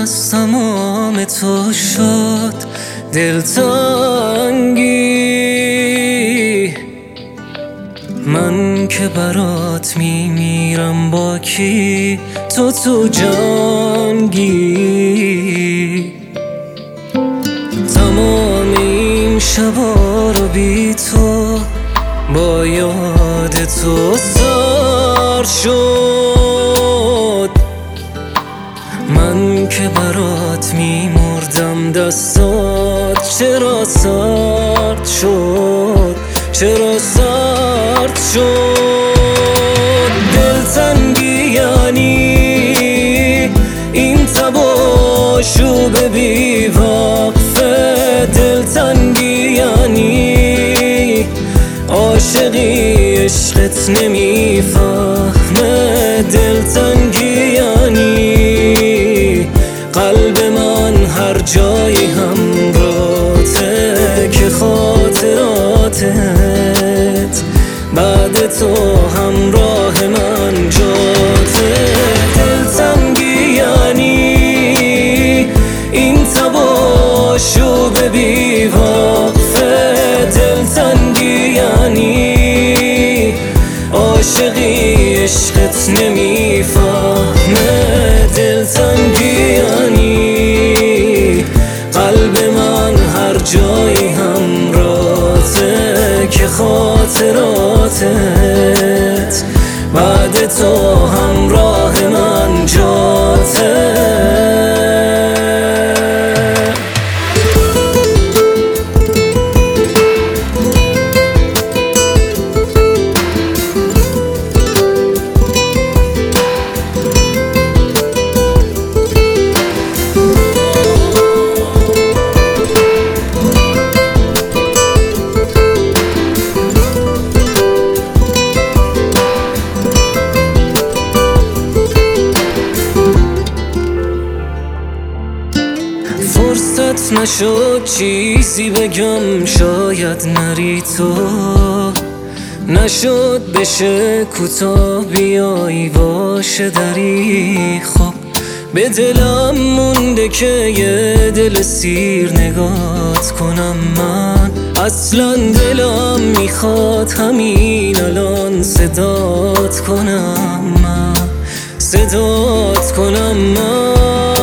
از تمام تو شد دلتنگی. من که برات میمیرم با کی، تو جنگی. تمام این شبا رو بی تو با یاد تو سر شد. من که برات میمردم دستات چرا سرد شد، چرا سرد شد. دلتنگی یعنی این تباشو بی وقفه. دلتنگی یعنی عاشقی عشقت نمیفهمه. دلتنگی یعنی قلب من هر جایی همراته که خاطراتت بعد تو همراه من جاته. دلتنگی یعنی این تباشو بی وقفه. دلتنگی یعنی عاشقی عشقت نمیفهمه. دلتنگی یعنی قلب من هر جایی همراته که خاطراتت بعد تو همراه من جاته. فرصت نشد چیزی بگم، شاید نری تو. نشد بشه کوتاه بیایی باشه دری. خب به دلم مونده که یه دل سیر نگات کنم. من اصلا دلم میخواد همین الان صدات کنم. من صدات کنم. من